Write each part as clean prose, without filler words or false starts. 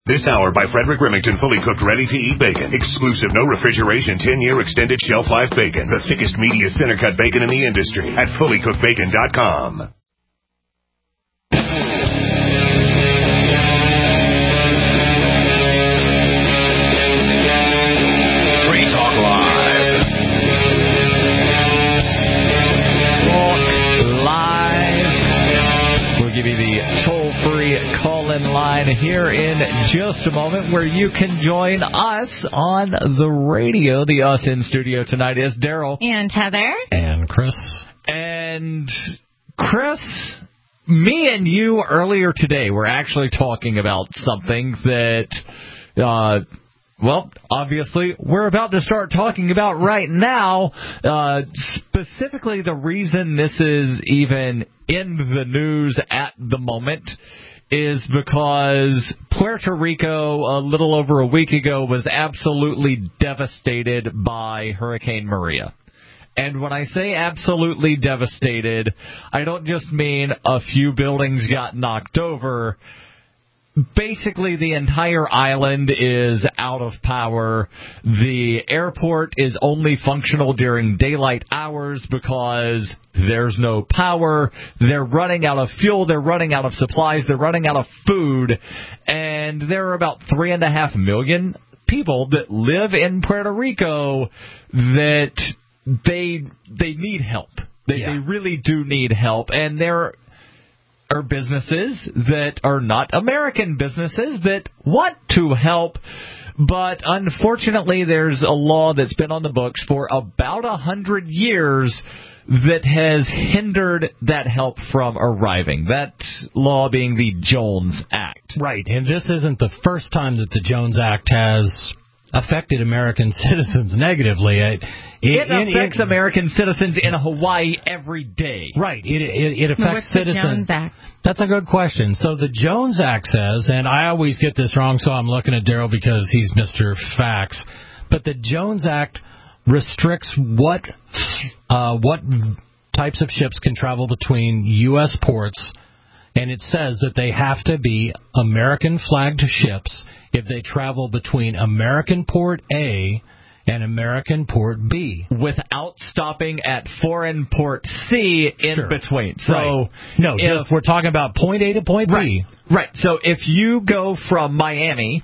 This hour by Frederick Remington, fully cooked, ready-to-eat bacon. Exclusive, no refrigeration, 10-year extended shelf life bacon. The thickest, meatiest center-cut bacon in the industry at fullycookedbacon.com. Free Talk Live. Talk Live. We'll give you the toll-free call-in line here in just a moment where you can join us on the radio. The us in studio tonight is Daryl. And Heather. And Chris. And Chris, me and you earlier today were actually talking about something that, well, obviously we're about to start talking about right now. Specifically, the reason this is even in the news at the moment is because Puerto Rico, a little over a week ago, was absolutely devastated by Hurricane Maria. And when I say absolutely devastated, I don't just mean a few buildings got knocked over. Basically, the entire island is out of power. The airport is only functional during daylight hours because there's no power. They're running out of fuel. They're running out of supplies. They're running out of food. And there are about 3.5 million people that live in Puerto Rico that they need help. They really do need help. And there are businesses that are not American businesses that want to help, but unfortunately there's a law that's been on the books for about 100 years that has hindered that help from arriving. That law being the Jones Act. Right, and this isn't the first time that the Jones Act has affected American citizens negatively. It affects American citizens in Hawaii every day. Right. It affects citizens. The Jones Act? That's a good question. So the Jones Act says, and I always get this wrong, so I'm looking at Daryl because he's Mr. Facts, but the Jones Act restricts what types of ships can travel between U.S. ports, and it says that they have to be American-flagged ships if they travel between American Port A and American Port B. Without stopping at foreign Port C in between. So, right. No, just we're talking about point A to point B. Right. So if you go from Miami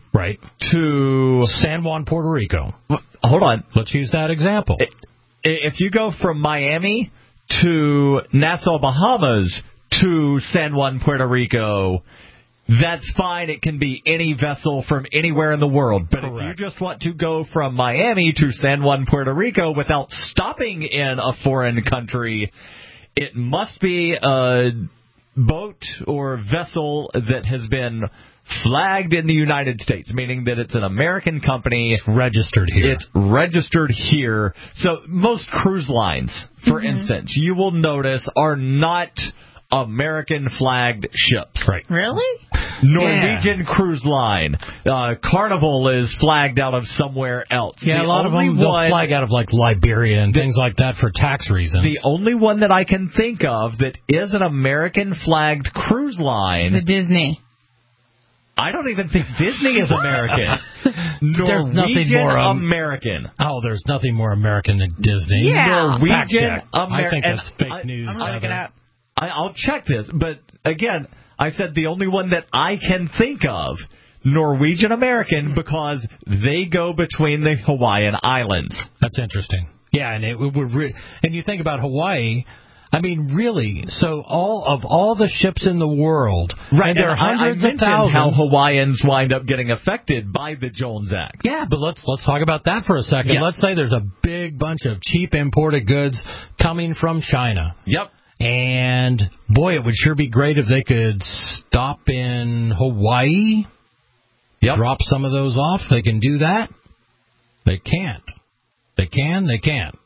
to San Juan, Puerto Rico. Hold on. Let's use that example. If you go from Miami to Nassau, Bahamas to San Juan, Puerto Rico, that's fine. It can be any vessel from anywhere in the world. But if you just want to go from Miami to San Juan, Puerto Rico without stopping in a foreign country, it must be a boat or vessel that has been flagged in the United States, meaning that it's an American company. It's registered here. It's registered here. So most cruise lines, for instance, you will notice are not American-flagged ships. Right. Really? Norwegian Cruise Line. Carnival is flagged out of somewhere else. Yeah, a lot of them they'll flag out of like Liberia and things like that for tax reasons. The only one that I can think of that is an American-flagged cruise line... The Disney. I don't even think Disney is American. There's nothing more American. Oh, there's nothing more American than Disney. Yeah. Norwegian I think that's fake news. I'm looking at. I'll check this, but again, I said the only one that I can think of, Norwegian American, because they go between the Hawaiian Islands. That's interesting. Yeah, and it would and you think about Hawaii. I mean, really. So all the ships in the world, right? And there are hundreds I of thousands. How Hawaiians wind up getting affected by the Jones Act. Yeah, but let's talk about that for a second. Yes. Let's say there's a big bunch of cheap imported goods coming from China. Yep. And, boy, it would sure be great if they could stop in Hawaii, drop some of those off. They can do that. They can't. They can't.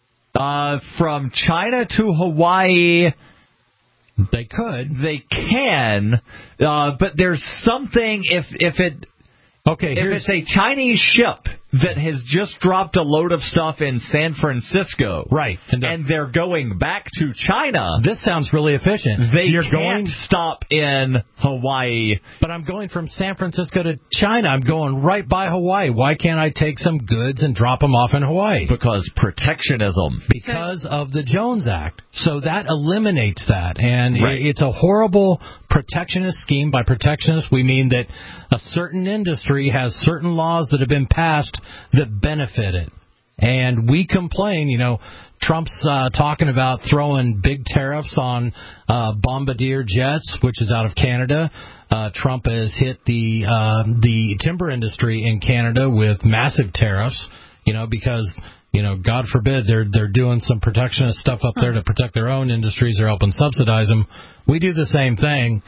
From China to Hawaii, they could. They can, but there's something if it's a Chinese ship that has just dropped a load of stuff in San Francisco. Right. And they're going back to China. This sounds really efficient. You're can't stop in Hawaii. But I'm going from San Francisco to China. I'm going right by Hawaii. Why can't I take some goods and drop them off in Hawaii? Because protectionism. Because of the Jones Act. So that eliminates that. And it's a horrible protectionist scheme. By protectionist, we mean that a certain industry has certain laws that have been passed that benefit it. And we complain, Trump's talking about throwing big tariffs on Bombardier jets, which is out of Canada. Trump has hit the timber industry in Canada with massive tariffs, because, God forbid, they're doing some protectionist stuff up there to protect their own industries. They're helping subsidize them. We do the same thing.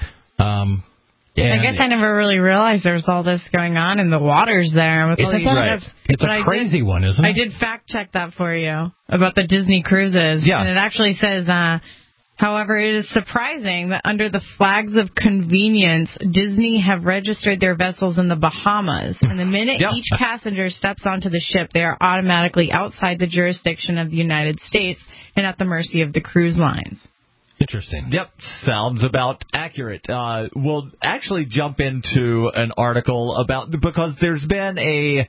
I guess I never really realized there was all this going on in the waters there. With isn't that right? It's a crazy one, isn't it? I did fact check that for you about the Disney cruises. Yeah. And it actually says, however, it is surprising that under the flags of convenience, Disney have registered their vessels in the Bahamas. And the minute each passenger steps onto the ship, they are automatically outside the jurisdiction of the United States and at the mercy of the cruise lines. Interesting. Yep, sounds about accurate. We'll actually jump into an article because there's been a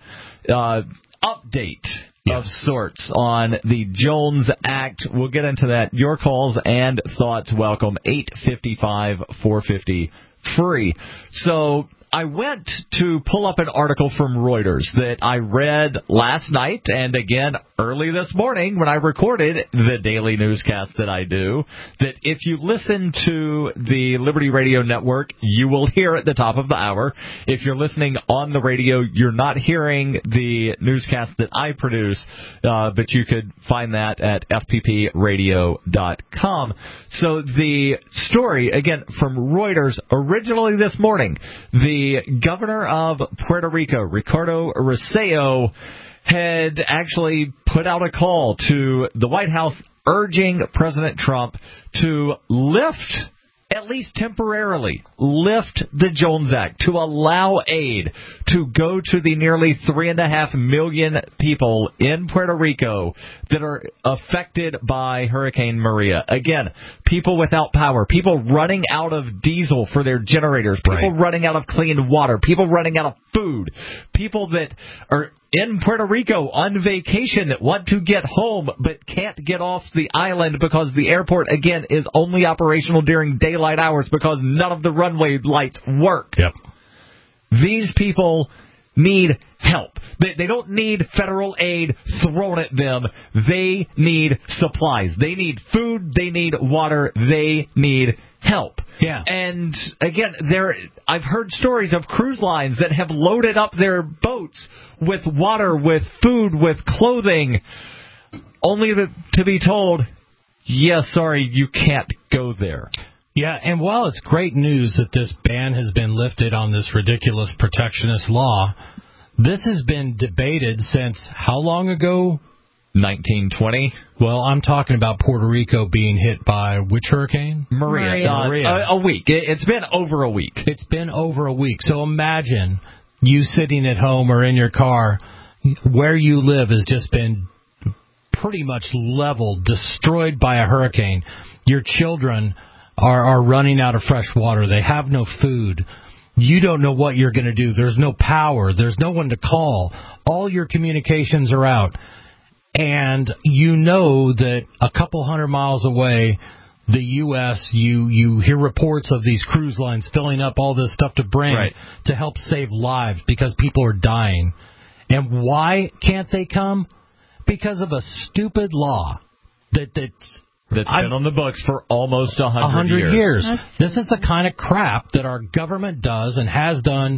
update of sorts on the Jones Act. We'll get into that. Your calls and thoughts welcome. 855-450 free. So I went to pull up an article from Reuters that I read last night and again early this morning when I recorded the daily newscast that I do, that if you listen to the Liberty Radio Network, you will hear at the top of the hour. If you're listening on the radio, you're not hearing the newscast that I produce, but you could find that at fppradio.com. So the story, again, from Reuters, originally this morning, the governor of Puerto Rico, Ricardo Rossello, had actually put out a call to the White House urging President Trump to lift, at least temporarily, lift the Jones Act to allow aid to go to the nearly 3.5 million people in Puerto Rico that are affected by Hurricane Maria. Again, people without power, people running out of diesel for their generators, people running out of clean water, people running out of food, people that are in Puerto Rico on vacation that want to get home but can't get off the island because the airport, again, is only operational during daylight hours because none of the runway lights work. Yep. These people need help. They don't need federal aid thrown at them. They need supplies. They need food. They need water. They need help. Yeah. And again, I've heard stories of cruise lines that have loaded up their boats with water, with food, with clothing, only to be told, sorry, you can't go there. Yeah, and while it's great news that this ban has been lifted on this ridiculous protectionist law, this has been debated since how long ago? 1920. Well, I'm talking about Puerto Rico being hit by which hurricane? Maria. A week. It's been over a week. It's been over a week. So imagine you sitting at home or in your car. Where you live has just been pretty much leveled, destroyed by a hurricane. Your children are running out of fresh water. They have no food. You don't know what you're going to do. There's no power. There's no one to call. All your communications are out. And you know that a couple 100 miles away, the U.S., you hear reports of these cruise lines filling up all this stuff to bring to help save lives because people are dying. And why can't they come? Because of a stupid law that's been on the books for almost 100 years. This is the kind of crap that our government does and has done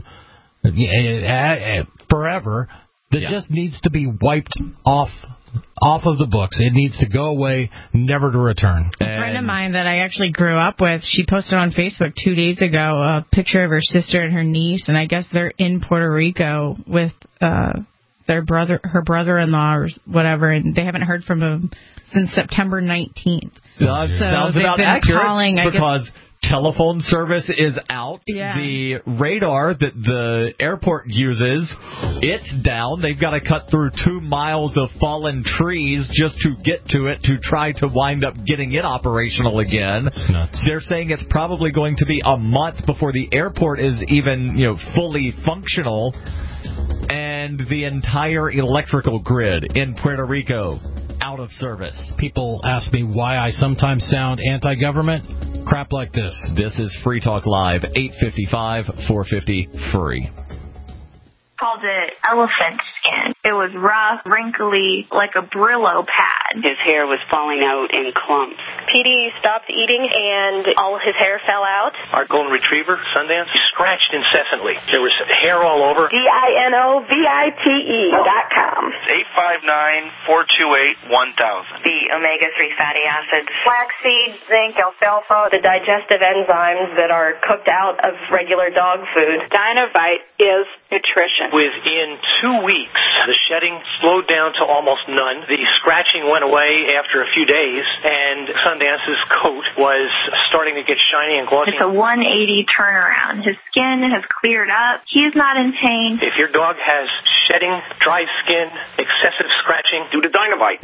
forever that just needs to be wiped off of the books. It needs to go away, never to return. A friend of mine that I actually grew up with, she posted on Facebook 2 days ago a picture of her sister and her niece, and I guess they're in Puerto Rico with her brother-in-law or whatever, and they haven't heard from him since September 19th. Sounds about accurate because telephone service is out. Yeah. The radar that the airport uses, it's down. They've got to cut through 2 miles of fallen trees just to get to it to try to wind up getting it operational again. That's nuts. They're saying it's probably going to be a month before the airport is even, fully functional. And the entire electrical grid in Puerto Rico out of service. People ask me why I sometimes sound anti-government. Crap like this. This is Free Talk Live, 855-450-FREE. Called it elephant skin. It was rough, wrinkly, like a Brillo pad. His hair was falling out in clumps. Petey stopped eating and all his hair fell out. Our golden retriever, Sundance, scratched incessantly. There was hair all over. DINOVITE.com. 859-428-1000. The omega-3 fatty acids, flaxseed, zinc, alfalfa, the digestive enzymes that are cooked out of regular dog food. Dinovite is nutrition. Within 2 weeks, the shedding slowed down to almost none. The scratching went away after a few days, and Sundance's coat was starting to get shiny and glossy. It's a 180 turnaround. His skin has cleared up. He's not in pain. If your dog has shedding, dry skin, excessive scratching, do the Dinovite.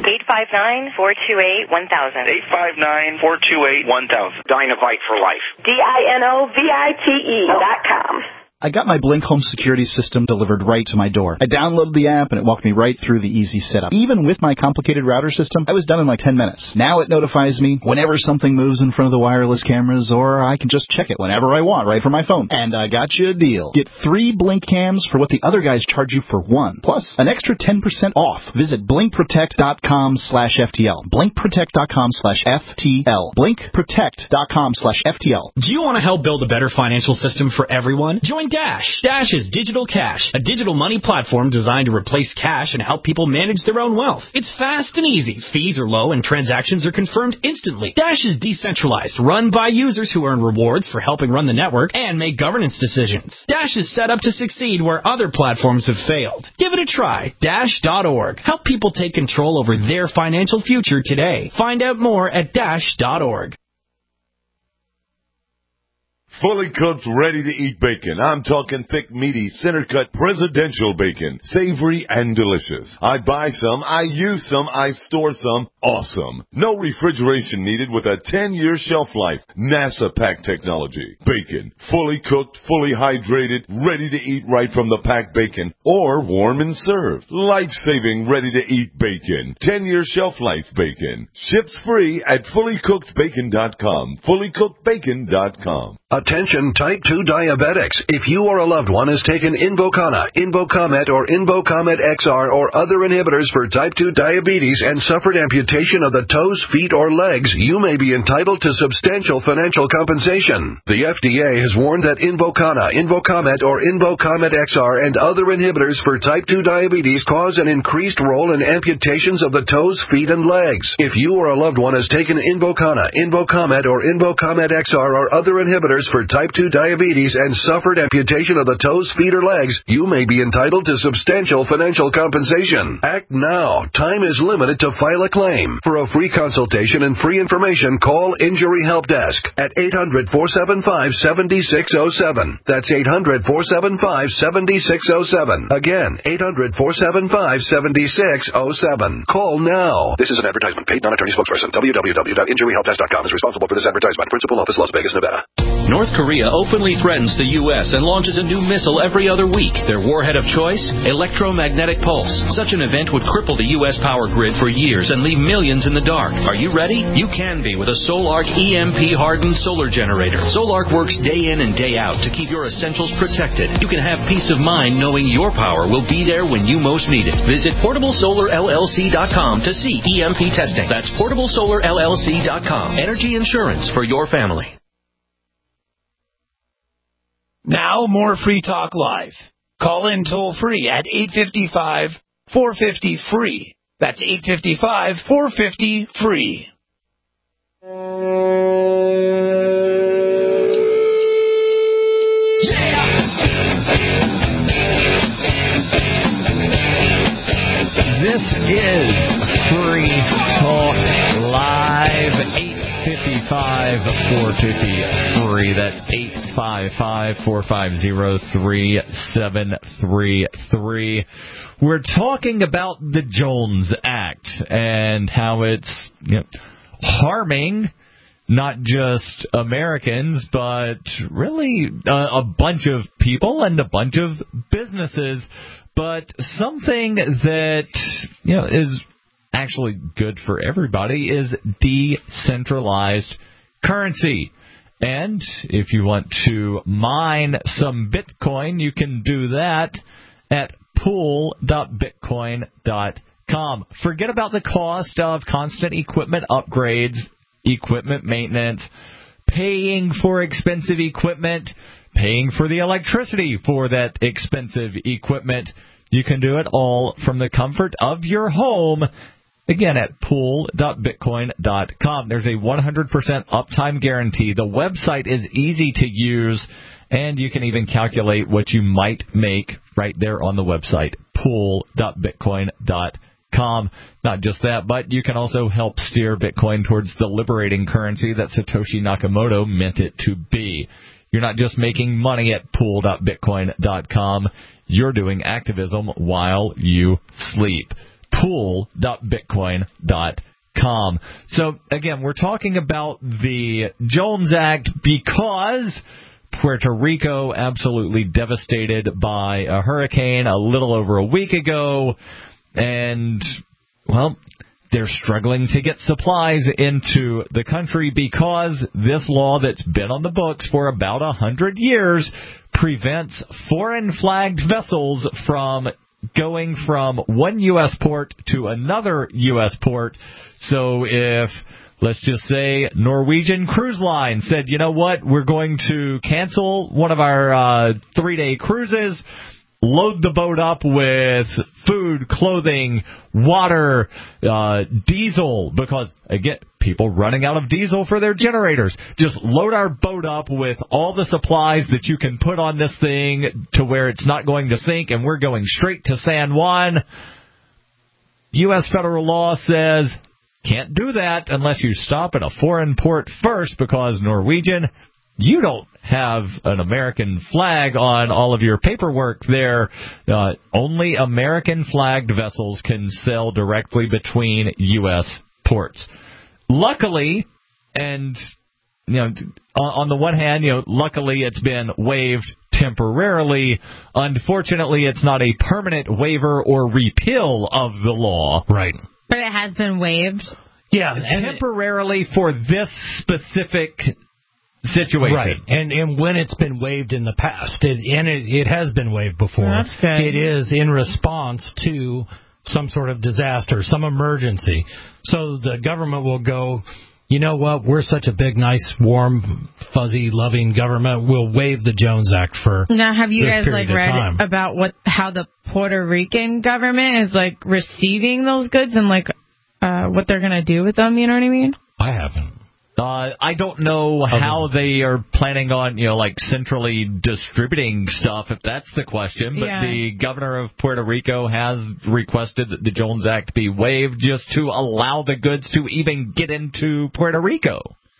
859-428-1000. 859-428-1000. Dinovite for life. DINOVITE.com. I got my Blink home security system delivered right to my door. I downloaded the app and it walked me right through the easy setup. Even with my complicated router system, I was done in like 10 minutes. Now it notifies me whenever something moves in front of the wireless cameras, or I can just check it whenever I want right from my phone. And I got you a deal. Get 3 Blink cams for what the other guys charge you for 1, plus an extra 10% off. Visit blinkprotect.com/FTL. Blinkprotect.com/FTL. Blinkprotect.com/FTL. Do you want to help build a better financial system for everyone? Join Dash. Dash is Digital Cash, a digital money platform designed to replace cash and help people manage their own wealth. It's fast and easy. Fees are low and transactions are confirmed instantly. Dash is decentralized, run by users who earn rewards for helping run the network and make governance decisions. Dash is set up to succeed where other platforms have failed. Give it a try. Dash.org. Help people take control over their financial future today. Find out more at Dash.org. Fully cooked, ready-to-eat bacon. I'm talking thick, meaty, center-cut presidential bacon. Savory and delicious. I buy some, I use some, I store some. Awesome. No refrigeration needed with a 10-year shelf life. NASA pack technology. Bacon. Fully cooked, fully hydrated, ready to eat right from the packed bacon. Or warm and served. Life-saving, ready-to-eat bacon. 10-year shelf life bacon. Ships free at fullycookedbacon.com. Fullycookedbacon.com. Attention type 2 diabetics. If you or a loved one has taken Invokana, Invokamet, or Invokamet XR or other inhibitors for type 2 diabetes and suffered amputation of the toes, feet, or legs, you may be entitled to substantial financial compensation. The FDA has warned that Invokana, Invokamet, or Invokamet XR and other inhibitors for type 2 diabetes cause an increased role in amputations of the toes, feet, and legs. If you or a loved one has taken Invokana, Invokamet, or Invokamet XR or other inhibitors for type 2 diabetes and suffered amputation of the toes, feet, or legs, you may be entitled to substantial financial compensation. Act now. Time is limited to file a claim. For a free consultation and free information, call Injury Help Desk at 800-475-7607. That's 800-475-7607. Again, 800-475-7607. Call now. This is an advertisement. Paid non-attorney spokesperson. www.injuryhelpdesk.com is responsible for this advertisement. Principal office, Las Vegas, Nevada. North Korea openly threatens the U.S. and launches a new missile every other week. Their warhead of choice? Electromagnetic pulse. Such an event would cripple the U.S. power grid for years and leave millions in the dark. Are you ready? You can be with a Solarc EMP-hardened solar generator. Solarc works day in and day out to keep your essentials protected. You can have peace of mind knowing your power will be there when you most need it. Visit PortableSolarLLC.com to see EMP testing. That's PortableSolarLLC.com. Energy insurance for your family. Now, more Free Talk Live. Call in toll-free at 855-450-FREE. That's 855-450-FREE. This is Free Talk Live, 855 855-450-FREE. That's 855-450-3733. We're talking about the Jones Act and how it's harming not just Americans, but really a bunch of people and a bunch of businesses. But something that is actually good for everybody is decentralized currency. And if you want to mine some Bitcoin, you can do that at pool.bitcoin.com. Forget about the cost of constant equipment upgrades, equipment maintenance, paying for expensive equipment, paying for the electricity for that expensive equipment. You can do it all from the comfort of your home. Again, at pool.bitcoin.com. There's a 100% uptime guarantee. The website is easy to use, and you can even calculate what you might make right there on the website, pool.bitcoin.com. Not just that, but you can also help steer Bitcoin towards the liberating currency that Satoshi Nakamoto meant it to be. You're not just making money at pool.bitcoin.com. You're doing activism while you sleep. Pool.bitcoin.com. So, again, we're talking about the Jones Act because Puerto Rico absolutely devastated by a hurricane a little over a week ago. And, well, they're struggling to get supplies into the country because this law that's been on the books for about 100 years prevents foreign flagged vessels from going from one U.S. port to another U.S. port. So if, let's just say, Norwegian Cruise Line said, you know what, we're going to cancel one of our 3-day cruises, load the boat up with food, clothing, water, diesel, because, again, people running out of diesel for their generators. Just load our boat up with all the supplies that you can put on this thing to where it's not going to sink, and we're going straight to San Juan. U.S. federal law says can't do that unless you stop at a foreign port first, because Norwegian, you don't have an American flag on all of your paperwork there. Only American-flagged vessels can sail directly between U.S. ports. Luckily, and on the one hand, luckily it's been waived temporarily. Unfortunately, it's not a permanent waiver or repeal of the law. Right. But it has been waived? Yeah. Temporarily for this specific situation. Right. And when it's been waived in the past, it has been waived before. That's good. It is in response to some sort of disaster, some emergency. So the government will go, you know what, we're such a big, nice, warm, fuzzy, loving government, we'll waive the Jones Act for now, have you this guys read time. About how the Puerto Rican government is receiving those goods and what they're going to do with them, you know what I mean? I haven't. I don't know how they are planning on, centrally distributing stuff, if that's the question. But the governor of Puerto Rico has requested that the Jones Act be waived just to allow the goods to even get into Puerto Rico.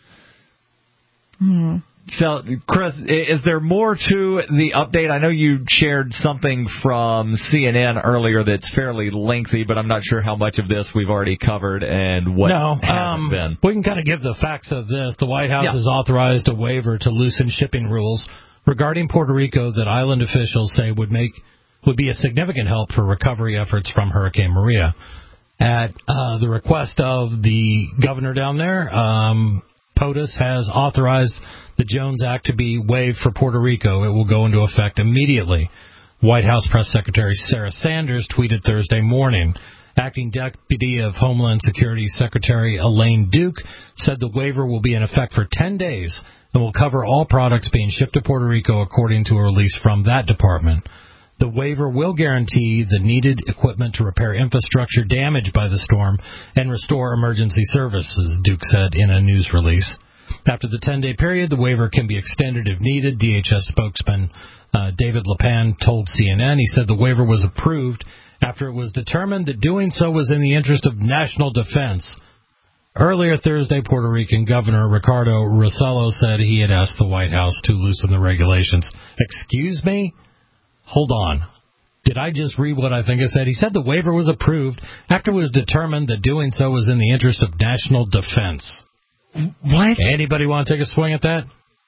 Hmm. So, Chris, is there more to the update? I know you shared something from CNN earlier that's fairly lengthy, but I'm not sure how much of this we've already covered and what hasn't been. We can kind of give the facts of this. The White House has authorized a waiver to loosen shipping rules regarding Puerto Rico that island officials say would be a significant help for recovery efforts from Hurricane Maria. At the request of the governor down there, POTUS has authorized the Jones Act to be waived for Puerto Rico. It will go into effect immediately. White House Press Secretary Sarah Sanders tweeted Thursday morning. Acting Deputy of Homeland Security Secretary Elaine Duke said the waiver will be in effect for 10 days and will cover all products being shipped to Puerto Rico, according to a release from that department. The waiver will guarantee the needed equipment to repair infrastructure damaged by the storm and restore emergency services, Duke said in a news release. After the 10-day period, the waiver can be extended if needed. DHS spokesman David Lepan told CNN. He said the waiver was approved after it was determined that doing so was in the interest of national defense. Earlier Thursday, Puerto Rican Governor Ricardo Rossello said he had asked the White House to loosen the regulations. Excuse me? Hold on. Did I just read what I think I said? He said the waiver was approved after it was determined that doing so was in the interest of national defense. What? Anybody want to take a swing at that?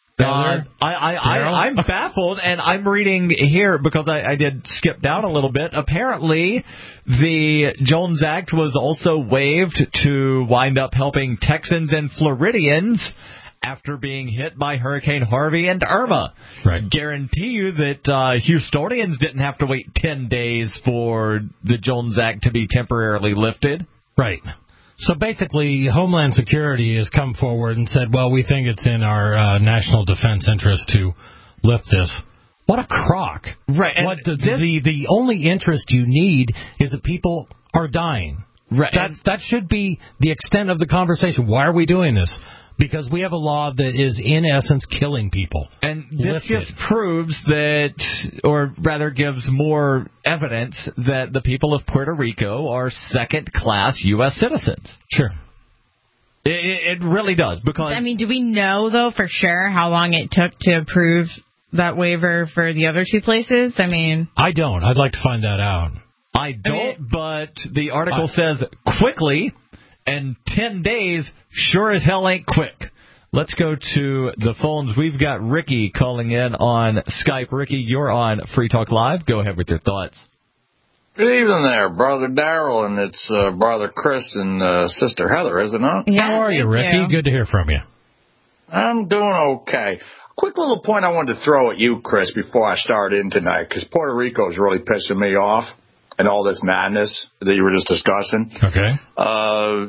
I'm baffled, and I'm reading here because I did skip down a little bit. Apparently, the Jones Act was also waived to wind up helping Texans and Floridians after being hit by Hurricane Harvey and Irma. Right. Guarantee you that Houstonians didn't have to wait 10 days for the Jones Act to be temporarily lifted. Right. So basically, Homeland Security has come forward and said, well, we think it's in our national defense interest to lift this. What a crock. Right. And the only interest you need is that people are dying. Right. That should be the extent of the conversation. Why are we doing this? Because we have a law that is, in essence, killing people. And this just proves that, or rather gives more evidence that the people of Puerto Rico are second-class U.S. citizens. Sure. It really does. Because I mean, do we know, though, for sure how long it took to approve that waiver for the other two places? I mean, I don't. I'd like to find that out. I don't, but the article says quickly. And 10 days sure as hell ain't quick. Let's go to the phones. We've got Ricky calling in on Skype. Ricky, you're on Free Talk Live. Go ahead with your thoughts. Good evening there, Brother Darrell, and it's Brother Chris and Sister Heather, isn't it? Yeah, how are you, Ricky? Good to hear from you. I'm doing okay. Quick little point I wanted to throw at you, Chris, before I start in tonight, because Puerto Rico is really pissing me off. And all this madness that you were just discussing. Okay.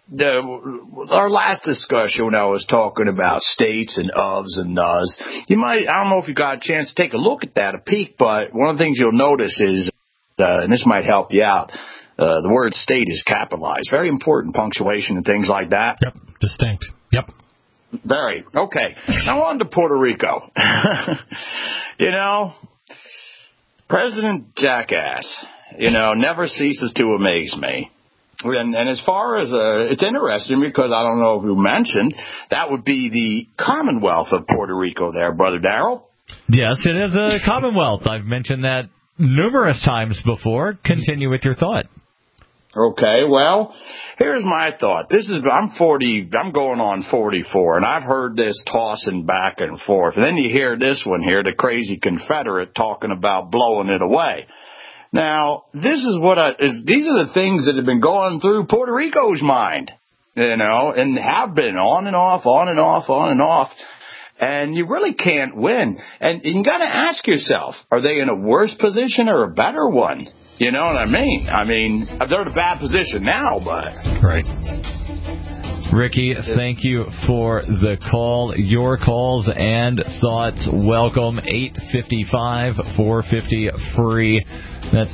Our last discussion when I was talking about states and ofs and noes, I don't know if you got a chance to take a look at that, a peek, but one of the things you'll notice is, and this might help you out, the word state is capitalized. Very important, punctuation and things like that. Yep, distinct. Yep. Very. Okay. Now on to Puerto Rico. President Jackass. Never ceases to amaze me. And as far as, it's interesting because I don't know if you mentioned, that would be the Commonwealth of Puerto Rico there, Brother Darrell. Yes, it is a Commonwealth. I've mentioned that numerous times before. Continue with your thought. Okay, well, here's my thought. I'm going on 44, and I've heard this tossing back and forth. And then you hear this one here, the crazy Confederate talking about blowing it away. Now, these are the things that have been going through Puerto Rico's mind, and have been on and off, on and off, on and off. And you really can't win. And you got to ask yourself, are they in a worse position or a better one? You know what I mean? I mean, they're in a bad position now, but... Right. Ricky, thank you for the call. Your calls and thoughts welcome. 855-450-FREE. That's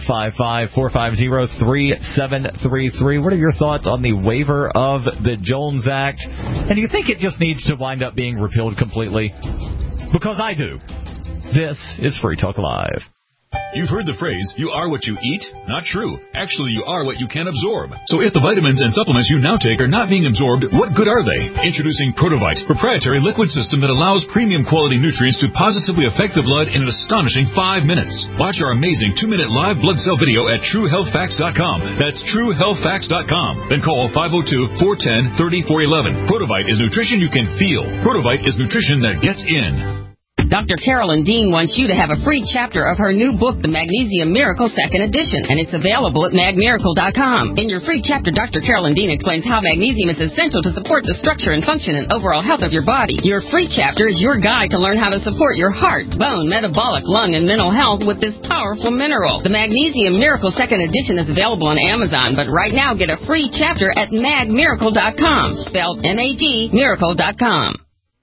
855-450-3733. What are your thoughts on the waiver of the Jones Act? And do you think it just needs to wind up being repealed completely? Because I do. This is Free Talk Live. You've heard the phrase, you are what you eat? Not true. Actually, you are what you can absorb. So if the vitamins and supplements you now take are not being absorbed, what good are they? Introducing Protovite, proprietary liquid system that allows premium quality nutrients to positively affect the blood in an astonishing 5 minutes. Watch our amazing 2-minute live blood cell video at TrueHealthFacts.com. That's TrueHealthFacts.com. Then call 502-410-3411. Protovite is nutrition you can feel. Protovite is nutrition that gets in. Dr. Carolyn Dean wants you to have a free chapter of her new book, The Magnesium Miracle 2nd Edition, and it's available at magmiracle.com. In your free chapter, Dr. Carolyn Dean explains how magnesium is essential to support the structure and function and overall health of your body. Your free chapter is your guide to learn how to support your heart, bone, metabolic, lung, and mental health with this powerful mineral. The Magnesium Miracle 2nd Edition is available on Amazon, but right now get a free chapter at magmiracle.com, spelled M-A-G, miracle.com.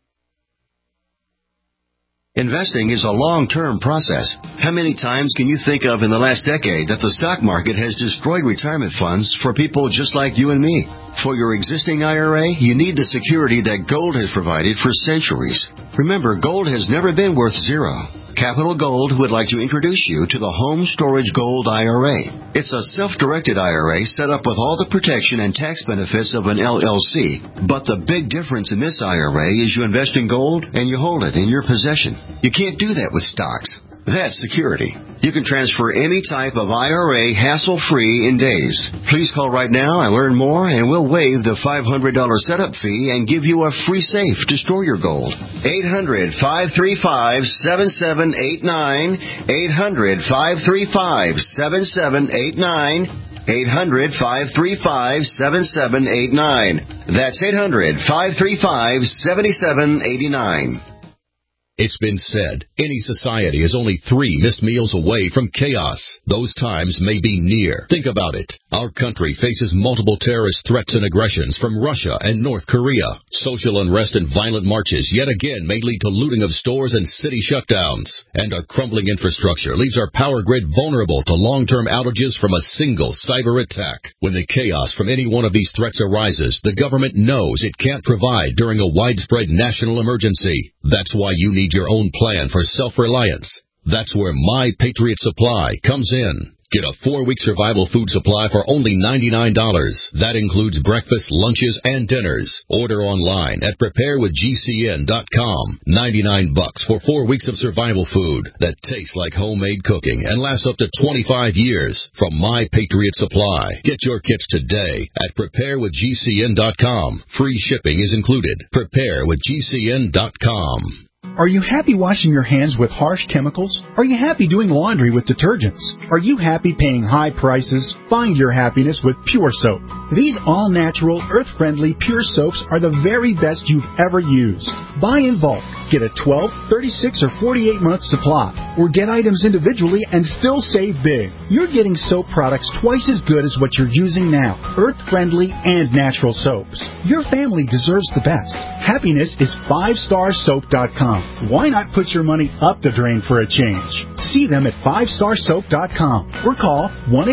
Investing is a long-term process. How many times can you think of in the last decade that the stock market has destroyed retirement funds for people just like you and me? For your existing IRA, you need the security that gold has provided for centuries. Remember, gold has never been worth zero. Capital Gold would like to introduce you to the Home Storage Gold IRA. It's a self-directed IRA set up with all the protection and tax benefits of an LLC. But the big difference in this IRA is you invest in gold and you hold it in your possession. You can't do that with stocks. That's security. You can transfer any type of IRA hassle-free in days. Please call right now and learn more, and we'll waive the $500 setup fee and give you a free safe to store your gold. 800-535-7789. 800-535-7789. 800-535-7789. That's 800-535-7789. It's been said, any society is only 3 missed meals away from chaos. Those times may be near. Think about it. Our country faces multiple terrorist threats and aggressions from Russia and North Korea. Social unrest and violent marches yet again may lead to looting of stores and city shutdowns. And our crumbling infrastructure leaves our power grid vulnerable to long-term outages from a single cyber attack. When the chaos from any one of these threats arises, the government knows it can't provide during a widespread national emergency. That's why you need your own plan for self-reliance. That's where My Patriot Supply comes in. Get a 4-week survival food supply for only $99. That includes breakfast, lunches, and dinners. Order online at preparewithgcn.com. $99 for 4 weeks of survival food that tastes like homemade cooking and lasts up to 25 years from My Patriot Supply. Get your kits today at preparewithgcn.com. Free shipping is included. Preparewithgcn.com. Are you happy washing your hands with harsh chemicals? Are you happy doing laundry with detergents? Are you happy paying high prices? Find your happiness with Pure Soap. These all-natural, earth-friendly Pure Soaps are the very best you've ever used. Buy in bulk. Get a 12, 36, or 48-month supply. Or get items individually and still save big. You're getting soap products twice as good as what you're using now. Earth-friendly and natural soaps. Your family deserves the best. Happiness is 5starsoap.com. Why not put your money up the drain for a change? See them at 5starsoap.com or call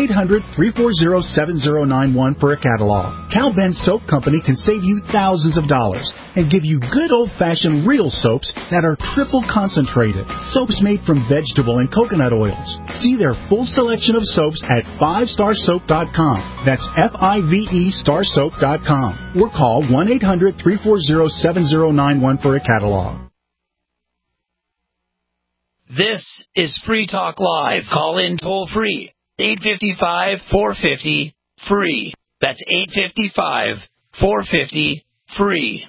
1-800-340-7091 for a catalog. Cal Ben Soap Company can save you thousands of dollars and give you good old-fashioned real soaps that are triple concentrated. Soaps made from vegetable and coconut oils. See their full selection of soaps at 5starsoap.com. That's F-I-V-E starsoap.com or call 1-800-340-7091 for a catalog. This is Free Talk Live. Call in toll free. 855-450-FREE. That's 855-450-FREE.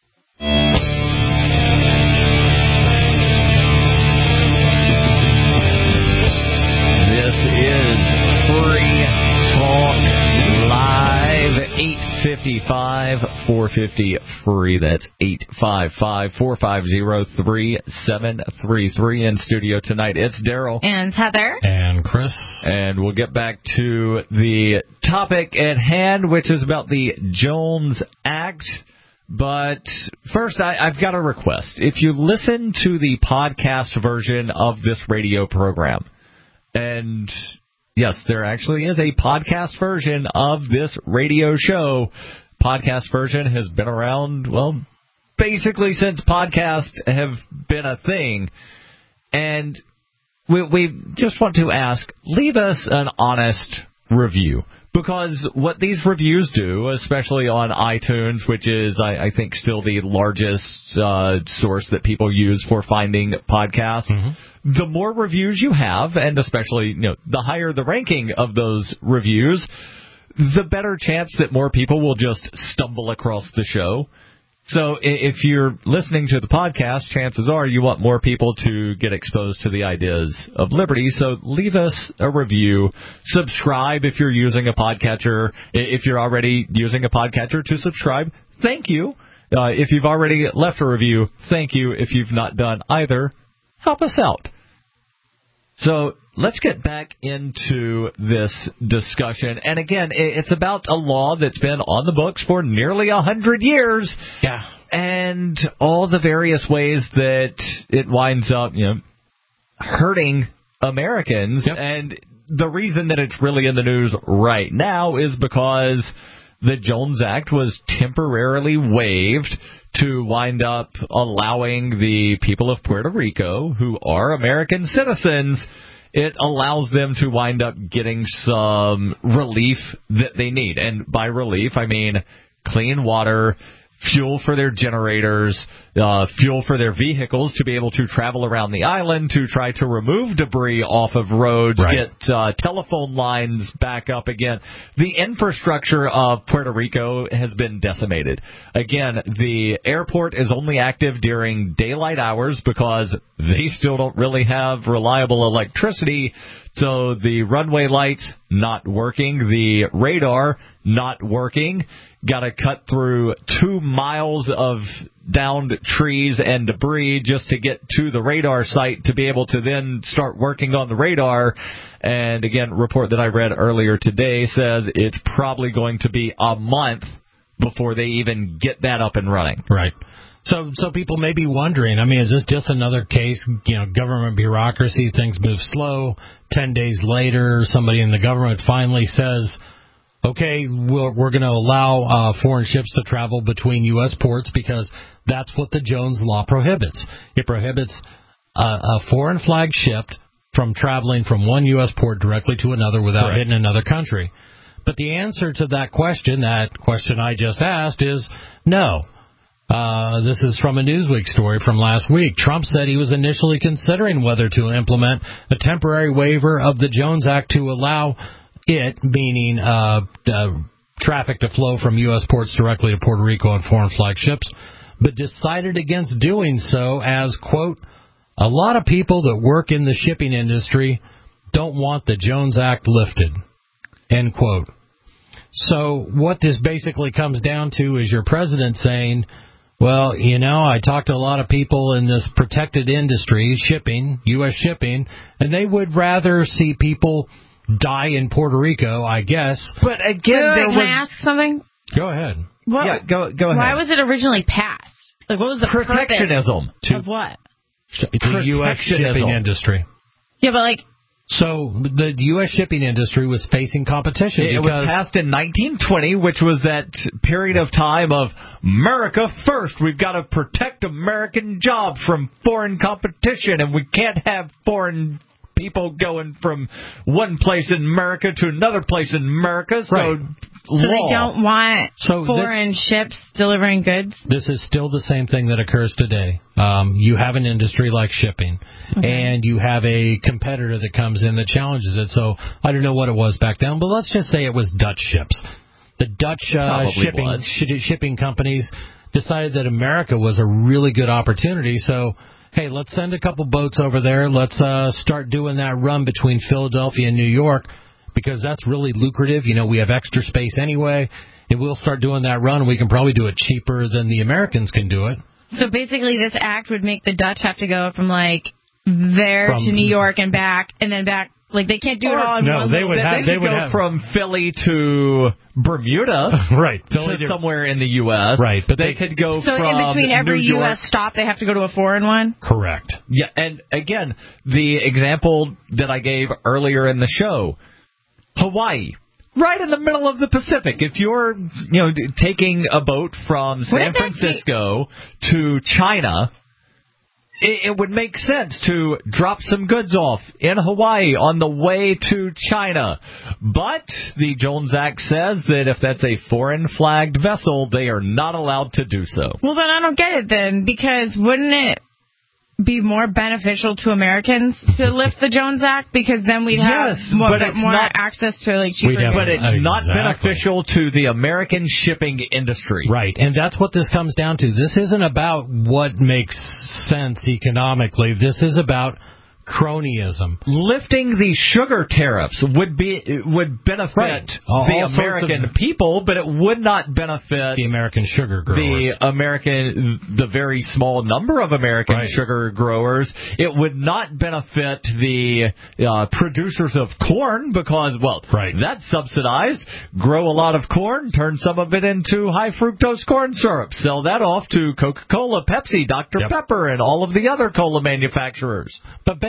This is Free Talk Live. 855-450-FREE. That's 855-450-3733. In studio tonight, it's Daryl. And Heather. And Chris. And we'll get back to the topic at hand, which is about the Jones Act. But first, I've got a request. If you listen to the podcast version of this radio program, and yes, there actually is a podcast version of this radio show. Podcast version has been around, well, basically since podcasts have been a thing. And we just want to ask, leave us an honest review. Because what these reviews do, especially on iTunes, which is, I think, still the largest source that people use for finding podcasts, the more reviews you have, and especially the higher the ranking of those reviews, the better chance that more people will just stumble across the show. So if you're listening to the podcast, chances are you want more people to get exposed to the ideas of liberty. So leave us a review. Subscribe if you're using a podcatcher. If you're already using a podcatcher, to subscribe, thank you. If you've already left a review, thank you. If you've not done either, help us out. So let's get back into this discussion. And again, it's about a law that's been on the books for nearly 100 years. Yeah. And all the various ways that it winds up, hurting Americans. Yep. And the reason that it's really in the news right now is because the Jones Act was temporarily waived to wind up allowing the people of Puerto Rico, who are American citizens, it allows them to wind up getting some relief that they need. And by relief, I mean clean water, fuel for their generators, fuel for their vehicles to be able to travel around the island, to try to remove debris off of roads, get telephone lines back up again. The infrastructure of Puerto Rico has been decimated. Again, the airport is only active during daylight hours because they still don't really have reliable electricity. So the runway lights not working, the radar not working. Got to cut through 2 miles of downed trees and debris just to get to the radar site to be able to then start working on the radar. And again, report that I read earlier today says it's probably going to be a month before they even get that up and running. Right. So people may be wondering, I mean, is this just another case, government bureaucracy, things move slow, 10 days later, somebody in the government finally says, okay, we're going to allow foreign ships to travel between U.S. ports because that's what the Jones Law prohibits. It prohibits a foreign flag ship from traveling from one U.S. port directly to another without hitting another country. But the answer to that question I just asked, is no. This is from a Newsweek story from last week. Trump said he was initially considering whether to implement a temporary waiver of the Jones Act to allow it, meaning traffic to flow from U.S. ports directly to Puerto Rico on foreign flag ships, but decided against doing so as, quote, a lot of people that work in the shipping industry don't want the Jones Act lifted, end quote. So what this basically comes down to is your president saying, well, I talked to a lot of people in this protected industry, shipping, U.S. shipping, and they would rather see people die in Puerto Rico, I guess. But again, can I ask something? Go ahead. Go ahead. Why was it originally passed? Like, what was the protectionism of what? The U.S. shipping industry. Yeah, but so the U.S. shipping industry was facing competition. It was passed in 1920, which was that period of time of America first. We've got to protect American jobs from foreign competition, and we can't have foreign people going from one place in America to another place in America. So they don't want foreign ships delivering goods? This is still the same thing that occurs today. You have an industry like shipping, and you have a competitor that comes in that challenges it. So I don't know what it was back then, but let's just say it was Dutch ships. The Dutch shipping companies decided that America was a really good opportunity, so hey, let's send a couple boats over there. Let's start doing that run between Philadelphia and New York because that's really lucrative. We have extra space anyway, and we'll start doing that run. We can probably do it cheaper than the Americans can do it. So basically this act would make the Dutch have to go from there to New York and back, and then back. They can't do it all in one. They would go from Philly to Bermuda, right? To somewhere in the U.S. Right, but they could go from in between every U.S. stop, they have to go to a foreign one? Correct. Yeah, and again, the example that I gave earlier in the show, Hawaii. Right in the middle of the Pacific. If you're, taking a boat from San Francisco to China, it would make sense to drop some goods off in Hawaii on the way to China. But the Jones Act says that if that's a foreign-flagged vessel, they are not allowed to do so. Well, then I don't get it then, because wouldn't it be more beneficial to Americans to lift the Jones Act? Because then we'd have more access to cheaper. But it's not beneficial to the American shipping industry. Right, and that's what this comes down to. This isn't about what makes sense economically. This is about cronyism. Lifting the sugar tariffs would benefit the American people, but it would not benefit the American sugar growers. The very small number of American sugar growers. It would not benefit the producers of corn because, that's subsidized. Grow a lot of corn, turn some of it into high fructose corn syrup, sell that off to Coca-Cola, Pepsi, Dr. Pepper, and all of the other cola manufacturers. But basically,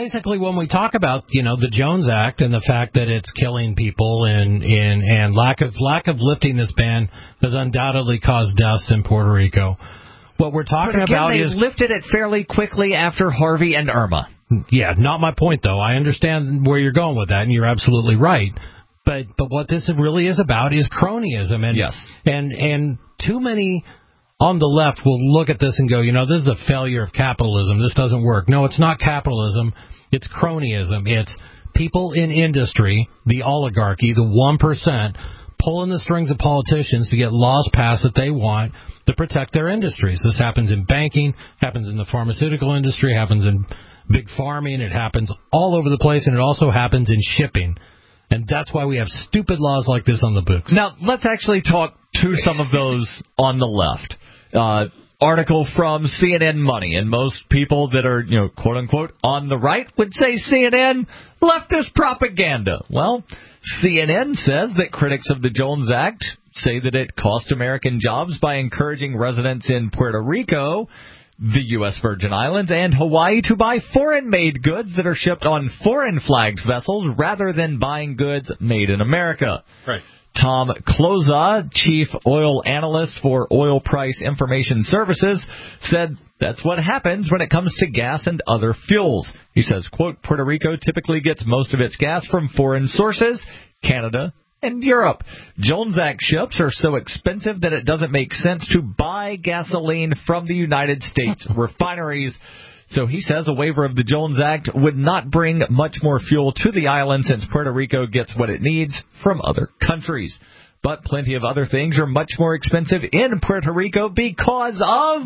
basically, when we talk about, the Jones Act and the fact that it's killing people and lack of lifting this ban has undoubtedly caused deaths in Puerto Rico. What we're talking about is lifted it fairly quickly after Harvey and Irma. Yeah, not my point, though. I understand where you're going with that, and you're absolutely right. But what this really is about is cronyism. And, yes. And too many on the left will look at this and go, this is a failure of capitalism. This doesn't work. No, it's not capitalism. It's cronyism. It's people in industry, the oligarchy, the 1%, pulling the strings of politicians to get laws passed that they want to protect their industries. This happens in banking, happens in the pharmaceutical industry, happens in big farming, it happens all over the place, and it also happens in shipping. And that's why we have stupid laws like this on the books. Now, let's actually talk to some of those on the left. Article from CNN Money, and most people that are, quote-unquote, on the right would say CNN leftist propaganda. Well, CNN says that critics of the Jones Act say that it cost American jobs by encouraging residents in Puerto Rico, the U.S. Virgin Islands, and Hawaii to buy foreign-made goods that are shipped on foreign-flagged vessels rather than buying goods made in America. Right. Tom Cloza, chief oil analyst for Oil Price Information Services, said that's what happens when it comes to gas and other fuels. He says, quote, Puerto Rico typically gets most of its gas from foreign sources, Canada and Europe. Jones Act ships are so expensive that it doesn't make sense to buy gasoline from the United States refineries. So he says a waiver of the Jones Act would not bring much more fuel to the island since Puerto Rico gets what it needs from other countries. But plenty of other things are much more expensive in Puerto Rico because of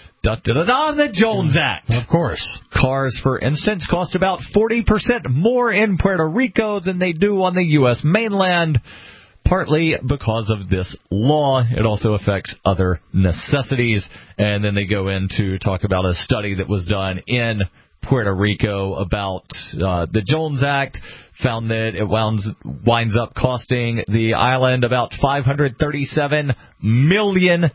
the Jones Act. Of course. Cars, for instance, cost about 40% more in Puerto Rico than they do on the U.S. mainland. Partly because of this law. It also affects other necessities. And then they go in to talk about a study that was done in Puerto Rico about the Jones Act, found that it winds up costing the island about $537 million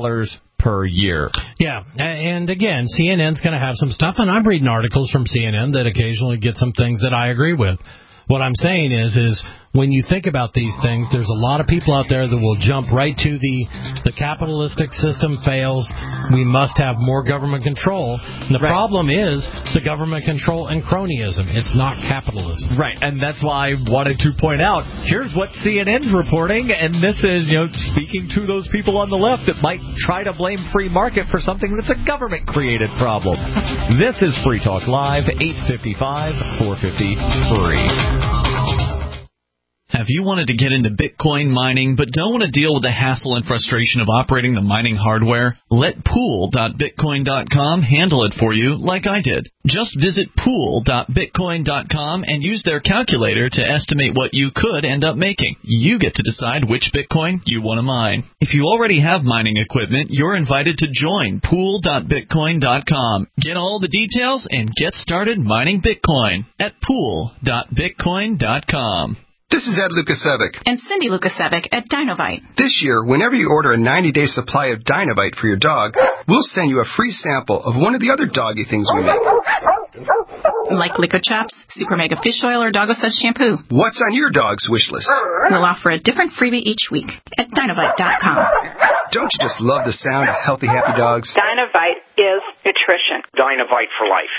per year. Yeah, and again, CNN's going to have some stuff, and I'm reading articles from CNN that occasionally get some things that I agree with. What I'm saying is when you think about these things, there's a lot of people out there that will jump right to the capitalistic system fails. We must have more government control. And the problem is the government control and cronyism. It's not capitalism. Right, and that's why I wanted to point out, here's what CNN's reporting, and this is, speaking to those people on the left that might try to blame free market for something that's a government-created problem. This is Free Talk Live, 855, 450 free. Have you wanted to get into Bitcoin mining but don't want to deal with the hassle and frustration of operating the mining hardware? Let pool.bitcoin.com handle it for you like I did. Just visit pool.bitcoin.com and use their calculator to estimate what you could end up making. You get to decide which Bitcoin you want to mine. If you already have mining equipment, you're invited to join pool.bitcoin.com. Get all the details and get started mining Bitcoin at pool.bitcoin.com. This is Ed Lukasevic. And Cindy Lukasevic at Dinovite. This year, whenever you order a 90-day supply of Dinovite for your dog, we'll send you a free sample of one of the other doggy things we make. Like Liquid Chops, Super Mega Fish Oil, or Doggo Suds Shampoo. What's on your dog's wish list? We'll offer a different freebie each week at Dinovite.com. Don't you just love the sound of healthy, happy dogs? Dinovite is nutrition. Dinovite for life.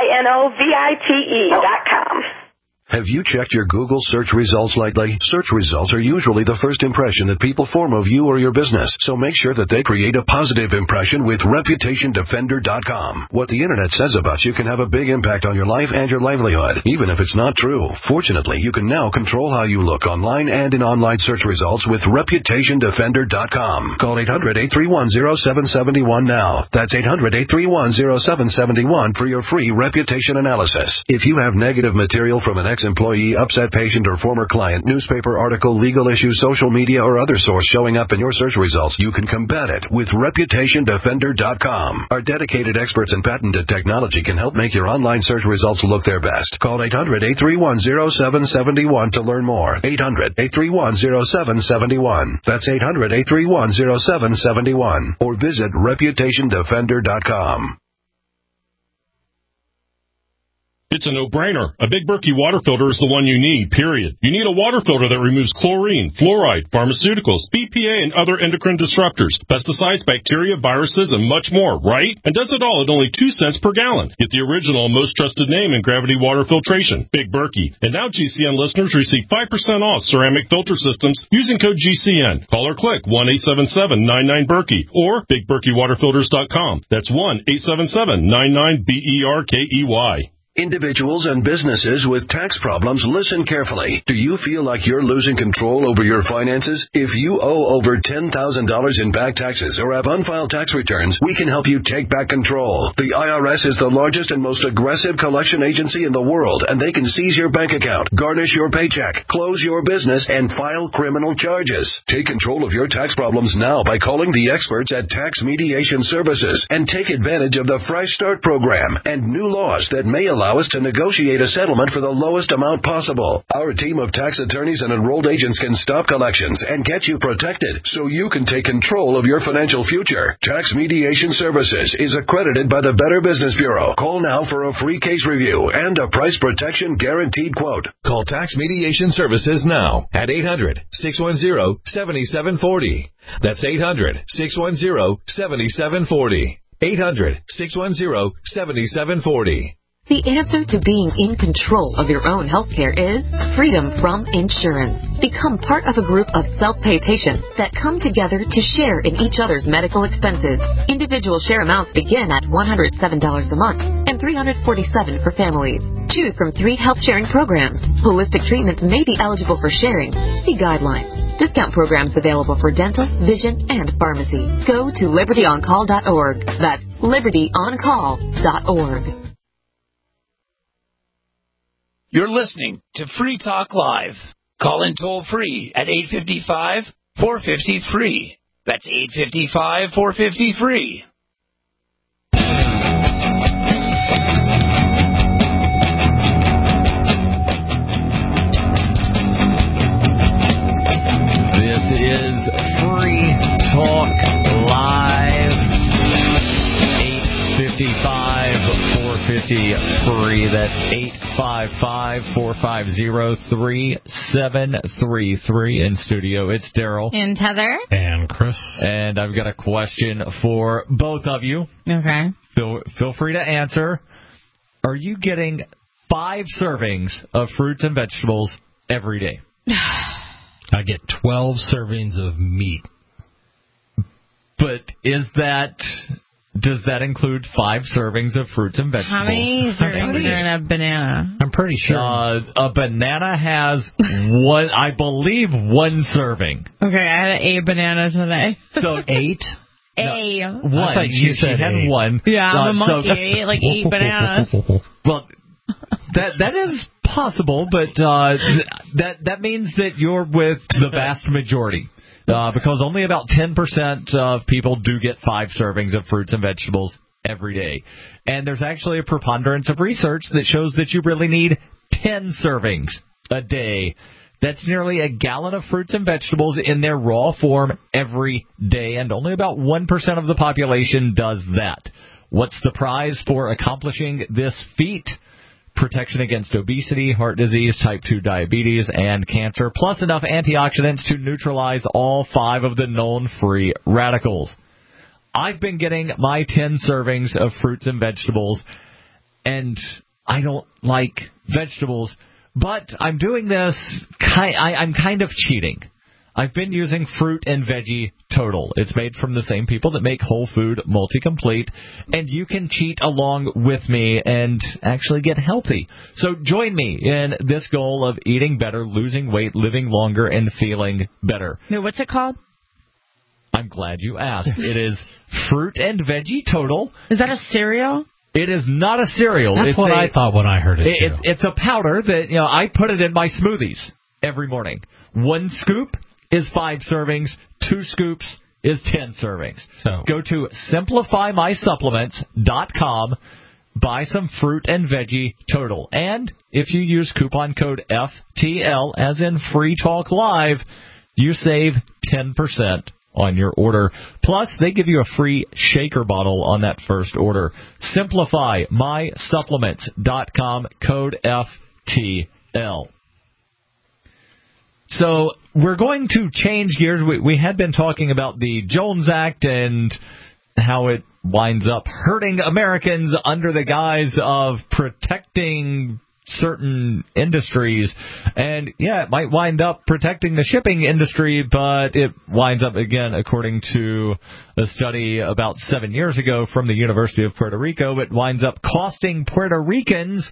DINOVITE.com. Have you checked your Google search results lately? Search results are usually the first impression that people form of you or your business, so make sure that they create a positive impression with ReputationDefender.com. What the Internet says about you can have a big impact on your life and your livelihood, even if it's not true. Fortunately, you can now control how you look online and in online search results with ReputationDefender.com. Call 800-831-0771 now. That's 800-831-0771 for your free reputation analysis. If you have negative material from an ex-employee, upset patient, or former client, newspaper article, legal issue, social media, or other source showing up in your search results, you can combat it with ReputationDefender.com. Our dedicated experts in patented technology can help make your online search results look their best. Call 800-831-0771 to learn more. 800-831-0771. That's 800-831-0771. Or visit ReputationDefender.com. It's a no-brainer. A Big Berkey water filter is the one you need, period. You need a water filter that removes chlorine, fluoride, pharmaceuticals, BPA, and other endocrine disruptors, pesticides, bacteria, viruses, and much more, right? And does it all at only 2 cents per gallon. Get the original and most trusted name in gravity water filtration, Big Berkey. And now GCN listeners receive 5% off ceramic filter systems using code GCN. Call or click 1-877-99-BERKEY or BigBerkeyWaterFilters.com. That's 1-877-99-BERKEY. Individuals and businesses with tax problems, listen carefully. Do you feel like you're losing control over your finances? If you owe over $10,000 in back taxes or have unfiled tax returns, we can help you take back control. The IRS is the largest and most aggressive collection agency in the world, and they can seize your bank account, garnish your paycheck, close your business, and file criminal charges. Take control of your tax problems now by calling the experts at Tax Mediation Services and take advantage of the Fresh Start program and new laws that may allow us to negotiate a settlement for the lowest amount possible. Our team of tax attorneys and enrolled agents can stop collections and get you protected so you can take control of your financial future. Tax Mediation Services is accredited by the Better Business Bureau. Call now for a free case review and a price protection guaranteed quote. Call Tax Mediation Services now at 800-610-7740. That's 800-610-7740. 800-610-7740. The answer to being in control of your own healthcare is freedom from insurance. Become part of a group of self-pay patients that come together to share in each other's medical expenses. Individual share amounts begin at $107 a month and $347 for families. Choose from 3 health-sharing programs. Holistic treatments may be eligible for sharing. See guidelines. Discount programs available for dental, vision, and pharmacy. Go to libertyoncall.org. That's libertyoncall.org. You're listening to Free Talk Live. Call in toll free at 855-450-FREE. That's 855-450-FREE. This is Free Talk Live. 855-450-FREE. That's 855-450-3733. In studio, it's Daryl. And Heather. And Chris. And I've got a question for both of you. Okay. Feel free to answer. Are you getting 5 servings of fruits and vegetables every day? I get 12 servings of meat. But does that include 5 servings of fruits and vegetables? How many servings are in a banana? I'm pretty sure. A banana has one, I believe, 1 serving. Okay, I had a banana today. So 8? No, 1. I thought you said had 8. 1. Yeah, I'm a monkey. I ate like 8 bananas. Well, that is possible, but that means that you're with the vast majority. Because only about 10% of people do get 5 servings of fruits and vegetables every day. And there's actually a preponderance of research that shows that you really need 10 servings a day. That's nearly a gallon of fruits and vegetables in their raw form every day, and only about 1% of the population does that. What's the prize for accomplishing this feat? Protection against obesity, heart disease, type 2 diabetes, and cancer, plus enough antioxidants to neutralize all 5 of the known free radicals. I've been getting my 10 servings of fruits and vegetables, and I don't like vegetables, but I'm doing this, I'm kind of cheating. I've been using Fruit and Veggie Total. It's made from the same people that make Whole Food Multi-Complete, and you can cheat along with me and actually get healthy. So join me in this goal of eating better, losing weight, living longer, and feeling better. What's it called? I'm glad you asked. It is Fruit and Veggie Total. Is that a cereal? It is not a cereal. That's what I thought when I heard it, too. It's a powder that, I put it in my smoothies every morning. 1 scoop is 5 servings, 2 scoops is 10 servings. So go to simplifymysupplements.com, buy some Fruit and Veggie Total. And if you use coupon code FTL, as in Free Talk Live, you save 10% on your order. Plus, they give you a free shaker bottle on that first order. Simplify mysupplements.com, code FTL. So we're going to change gears. We had been talking about the Jones Act and how it winds up hurting Americans under the guise of protecting certain industries. And, yeah, it might wind up protecting the shipping industry, but it winds up, again, according to a study about 7 years ago from the University of Puerto Rico, it winds up costing Puerto Ricans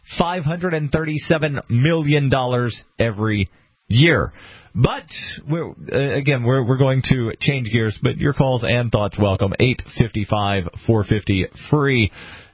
$537 million every year. But, we're going to change gears, but your calls and thoughts welcome. 855-450-FREE.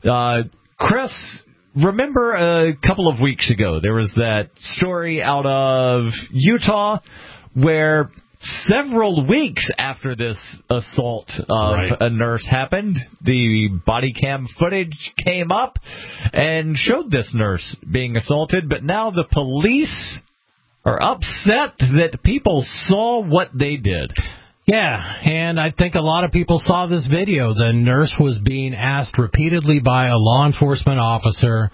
Chris, remember a couple of weeks ago, there was that story out of Utah where several weeks after this assault of a nurse happened, the body cam footage came up and showed this nurse being assaulted, but now the police are upset that people saw what they did. Yeah, and I think a lot of people saw this video. The nurse was being asked repeatedly by a law enforcement officer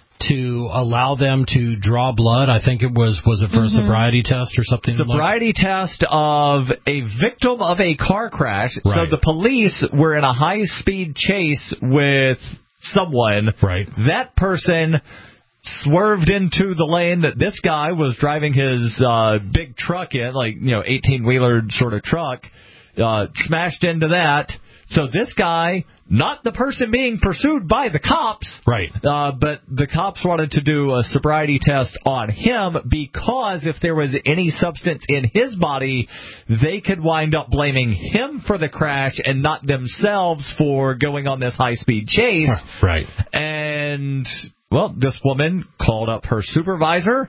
to allow them to draw blood. I think it was it for a sobriety test or something? Sobriety test of a victim of a car crash. Right. So the police were in a high-speed chase with someone. Right. That person swerved into the lane that this guy was driving his big truck in, 18-wheeler sort of truck, smashed into that. So this guy, not the person being pursued by the cops, right? But the cops wanted to do a sobriety test on him because if there was any substance in his body, they could wind up blaming him for the crash and not themselves for going on this high-speed chase. Right. And, well, this woman called up her supervisor.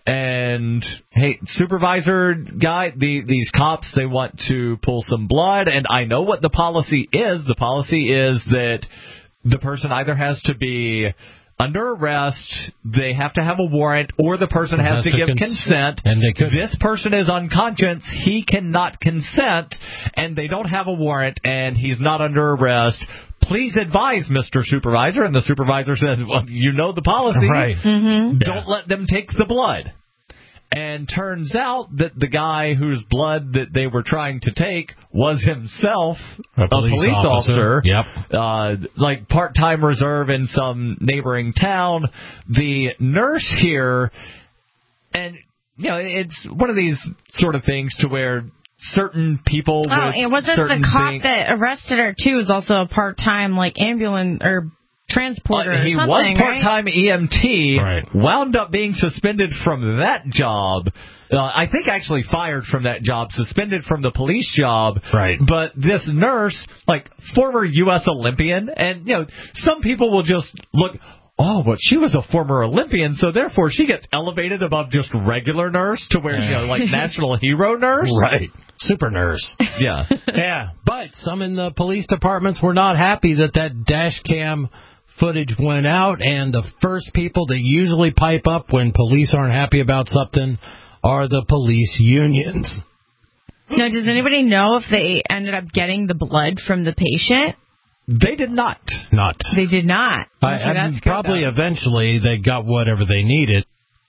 And, hey, supervisor guy, these cops, they want to pull some blood, and I know what the policy is. The policy is that the person either has to be under arrest, they have to have a warrant, or the person has to give consent. And they could. This person is unconscious, he cannot consent, and they don't have a warrant, and he's not under arrest. Please advise, Mr. Supervisor. And the supervisor says, well, you know the policy. Right. Mm-hmm. Don't let them take the blood. And turns out that the guy whose blood that they were trying to take was himself a police officer. Yep. Like part-time reserve in some neighboring town. The nurse here, and, it's one of these sort of things to where certain people it wasn't the cop that arrested her too was also a part-time ambulance or transporter he or was part-time EMT, right. Wound up being suspended from that job. I think actually fired from that job, suspended from the police job. Right. But this nurse, former U.S. Olympian, and some people will just look, oh, but she was a former Olympian, so therefore she gets elevated above just regular nurse to where, national hero nurse. Right. Super nurse. Yeah. Yeah. But some in the police departments were not happy that dash cam footage went out, and the first people that usually pipe up when police aren't happy about something are the police unions. Now, does anybody know if they ended up getting the blood from the patient? They did not. They did not. Okay, probably eventually they got whatever they needed.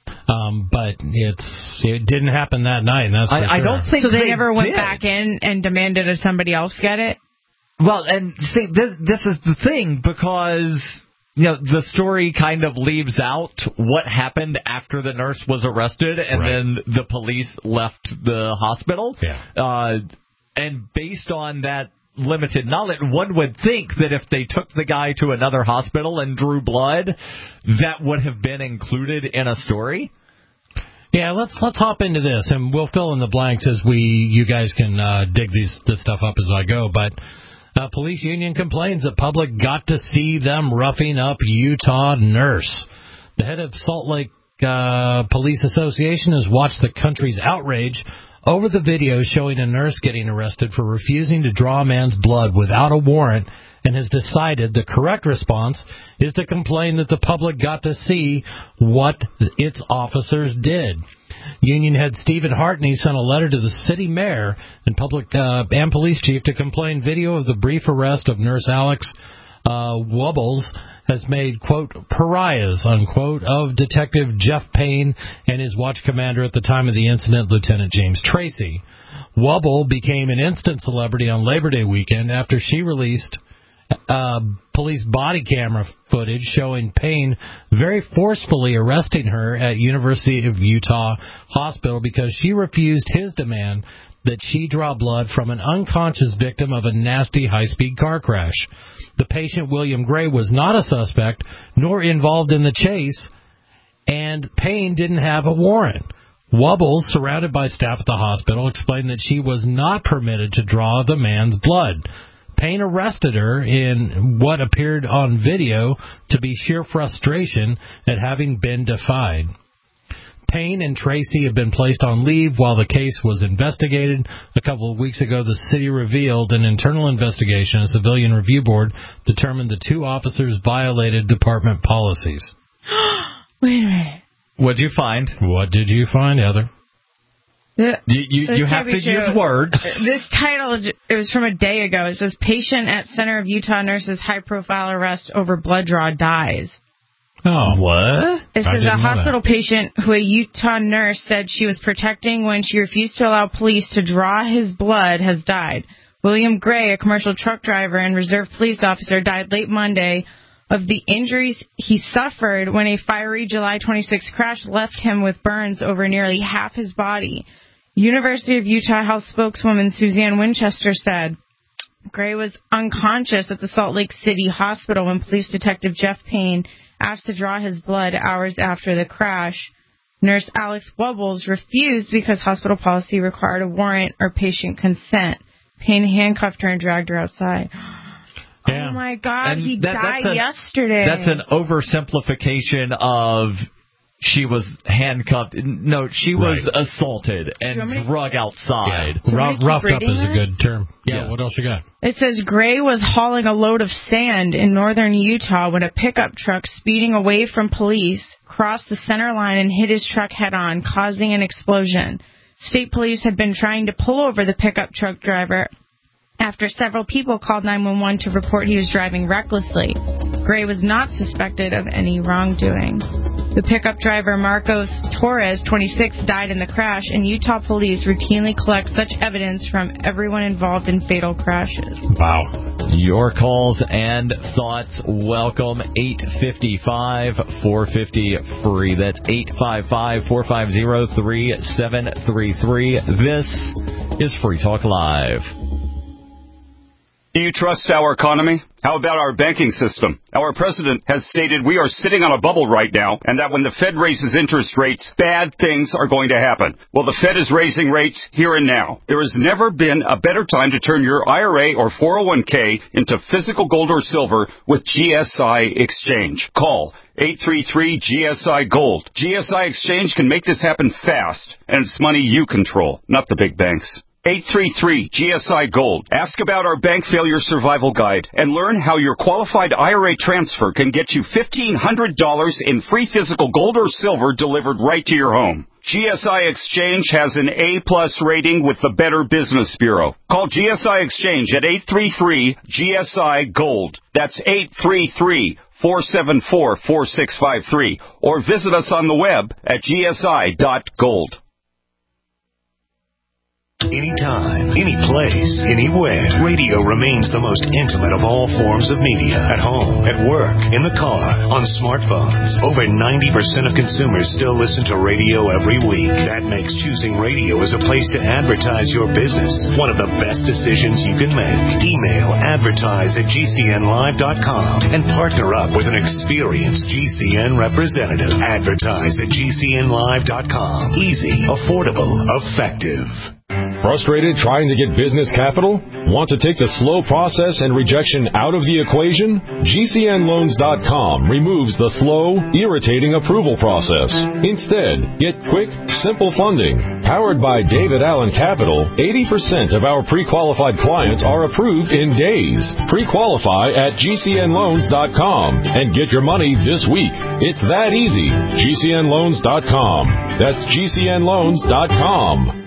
But it didn't happen that night, and that's for sure. I don't think so. They never went did. back in and demanded that somebody else get it. Well, and see, this is the thing, because the story kind of leaves out what happened after the nurse was arrested, and then the police left the hospital. Yeah. And based on that limited knowledge, one would think that if they took the guy to another hospital and drew blood, that would have been included in a story. Yeah, let's hop into this, and we'll fill in the blanks as you guys can dig this stuff up as I go. But police union complains the public got to see them roughing up Utah nurse. The head of Salt Lake Police Association has watched the country's outrage over the video showing a nurse getting arrested for refusing to draw a man's blood without a warrant, and has decided the correct response is to complain that the public got to see what its officers did. Union head Stephen Hartney sent a letter to the city mayor and public and police chief to complain video of the brief arrest of nurse Alex Wubbles has made, quote, pariahs, unquote, of Detective Jeff Payne and his watch commander at the time of the incident, Lieutenant James Tracy. Wubble became an instant celebrity on Labor Day weekend after she released police body camera footage showing Payne very forcefully arresting her at University of Utah Hospital because she refused his demand that she draw blood from an unconscious victim of a nasty high-speed car crash. The patient, William Gray, was not a suspect nor involved in the chase, and Payne didn't have a warrant. Wubbles, surrounded by staff at the hospital, explained that she was not permitted to draw the man's blood. Payne arrested her in what appeared on video to be sheer frustration at having been defied. Payne and Tracy have been placed on leave while the case was investigated. A couple of weeks ago, the city revealed an internal investigation. A civilian review board determined the two officers violated department policies. Wait a minute. What'd you find? What did you find, Heather? You have to use words. This title, it was from a day ago. It says, Patient at Center of Utah Nurses high-profile arrest over blood draw dies. Oh, what? It says a hospital patient who a Utah nurse said she was protecting when she refused to allow police to draw his blood has died. William Gray, a commercial truck driver and reserve police officer, died late Monday of the injuries he suffered when a fiery July 26 crash left him with burns over nearly half his body. University of Utah Health spokeswoman Suzanne Winchester said Gray was unconscious at the Salt Lake City Hospital when police detective Jeff Payne asked to draw his blood hours after the crash. Nurse Alex Wubbles refused because hospital policy required a warrant or patient consent. Payne handcuffed her and dragged her outside. Yeah. Oh, my God, and he died yesterday. That's an oversimplification of she was handcuffed. No, she was assaulted and drug outside. Yeah. Roughed up is a good term. Yeah, what else you got? It says Gray was hauling a load of sand in northern Utah when a pickup truck speeding away from police crossed the center line and hit his truck head-on, causing an explosion. State police had been trying to pull over the pickup truck driver after several people called 911 to report he was driving recklessly. Gray was not suspected of any wrongdoing. The pickup driver, Marcos Torres, 26, died in the crash, and Utah police routinely collect such evidence from everyone involved in fatal crashes. Wow. Your calls and thoughts, welcome. 855-450-FREE. That's 855-450-3733. This is Free Talk Live. Do you trust our economy? How about our banking system? Our president has stated we are sitting on a bubble right now, and that when the Fed raises interest rates, bad things are going to happen. Well, the Fed is raising rates here and now. There has never been a better time to turn your IRA or 401k into physical gold or silver with GSI Exchange. Call 833-GSI-GOLD. GSI Exchange can make this happen fast, and it's money you control, not the big banks. 833-GSI-GOLD. Ask about our bank failure survival guide and learn how your qualified IRA transfer can get you $1,500 in free physical gold or silver delivered right to your home. GSI Exchange has an A-plus rating with the Better Business Bureau. Call GSI Exchange at 833-GSI-GOLD. That's 833-474-4653. Or visit us on the web at gsi.gold. Anytime, any place, anywhere, radio remains the most intimate of all forms of media. At home, at work, in the car, on smartphones. Over 90% of consumers still listen to radio every week. That makes choosing radio as a place to advertise your business one of the best decisions you can make. Email advertise@gcnlive.com and partner up with an experienced GCN representative. Advertise@gcnlive.com. Easy, affordable, effective. Frustrated trying to get business capital? Want to take the slow process and rejection out of the equation? GCNLoans.com removes the slow, irritating approval process. Instead, get quick, simple funding. Powered by David Allen Capital, 80% of our pre-qualified clients are approved in days. Pre-qualify at GCNLoans.com and get your money this week. It's that easy. GCNLoans.com. That's GCNLoans.com.